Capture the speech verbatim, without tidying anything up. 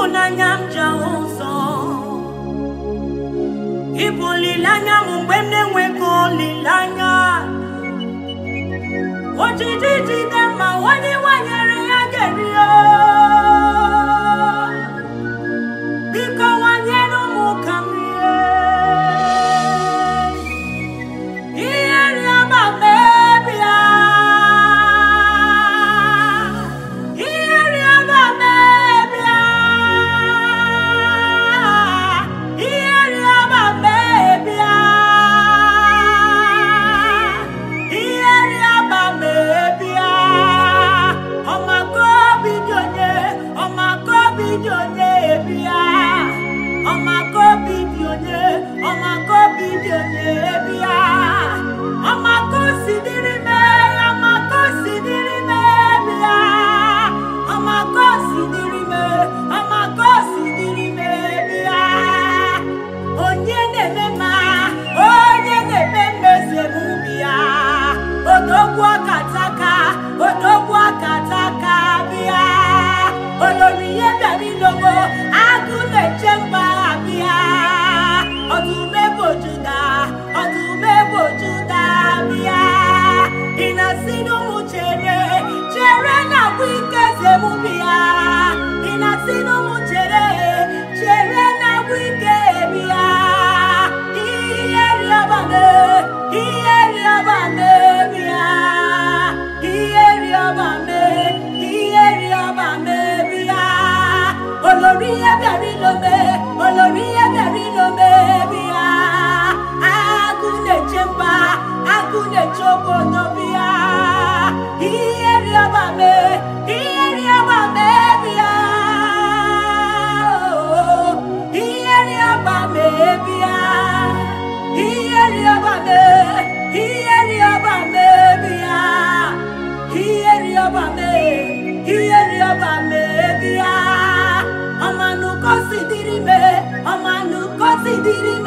ịhụnanya m ji ahụ ụzọ ịbụ olileanya m mgbe m na-enweghị olileanya ojiji jide ma onye nwanyere ya ga-eri biko nwanyere ụmụ ka m rie ihe rịọba mebia ihe rịọba mebia ihe rịọba mebia ihe rịọba mebia ọmako bidonye ọmako bidonye bia ọmako bidonye ọmako bidonye bia ọmako sidiri me ọmako sidiri me bia ọmako sidiri me ọmako sidiri me bia onye na-eme ma onye na-eme mmeze m bia odogwu akataka odogwu akataka bia olori ihe bịara ilogo agụ na-eche mba bịa ọdụme bojuda ọdụme bojuda bịa ị na-asị n'ụmụ chere chere na agwụ ike zemu bịa ị na-asị n'ụmụ chere chere na agwụ ike bịa ihe rịọba me ihe rịọba me bịa ihe rịọba me ihe rịọba me bịa olori ihe bịara ilome olori ihe bịara ilome bịa agụ na-eche mba agụ na-eche obodo bịa ihe rịọba me ihe rịọba me bịa ihe rịọba me bịa ihe rịọba me ihe rịọba me bịa ihe rịọba me ihe rịọba me bịa ọmanụ kosidiri me ọmanụ kosidiri me